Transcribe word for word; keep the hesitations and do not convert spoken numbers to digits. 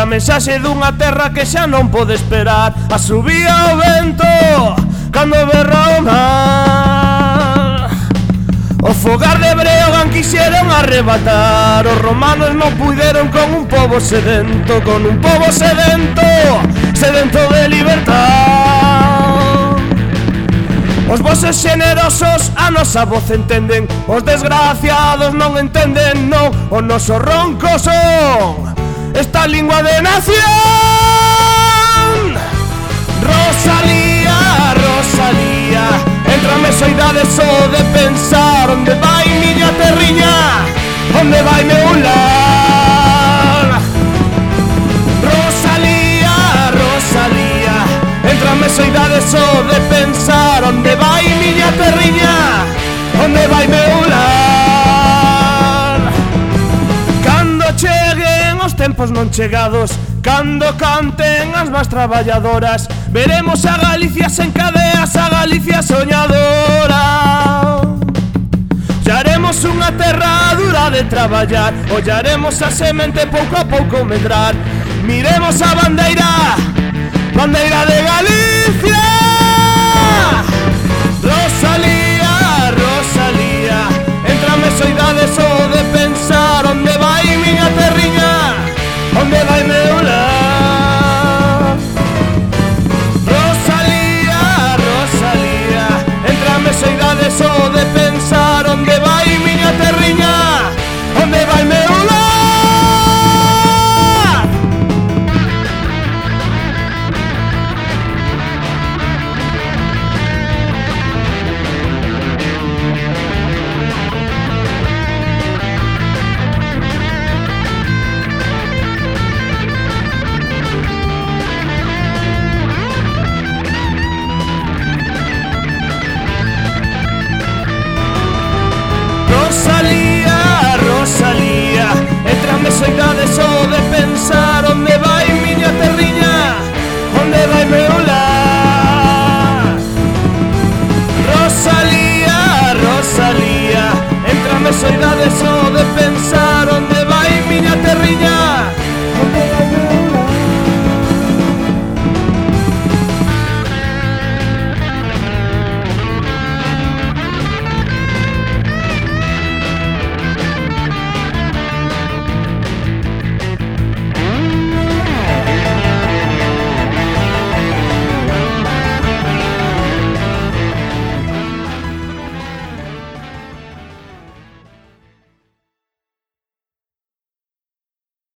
A mensaxe dunha terra que xa non pode esperar. A subía o vento cando berra o mar. O fogar de Breogán quixeron arrebatar. Os romanos non puideron con un pobo sedento, con un pobo sedento, sedento de libertad. Os voces xenerosos a nosa voz entenden, os desgraciados non entenden, non. O noso ronco son esta lingua de nación. Rosalía, Rosalía, entrame soidade só de pensar. Onde vai miña terriña? Onde vai meu lar? Rosalía, Rosalía, entrame soidade só de pensar. Onde vai miña terriña? Onde vai meu lar? Cando cheguen os tempos non chegados, cando canten as más traballadoras, veremos a Galicia sen cadeas, a Galicia soñadora. Ollaremos unha terra dura de traballar, ollaremos a semente pouco a pouco medrar. Miremos a bandeira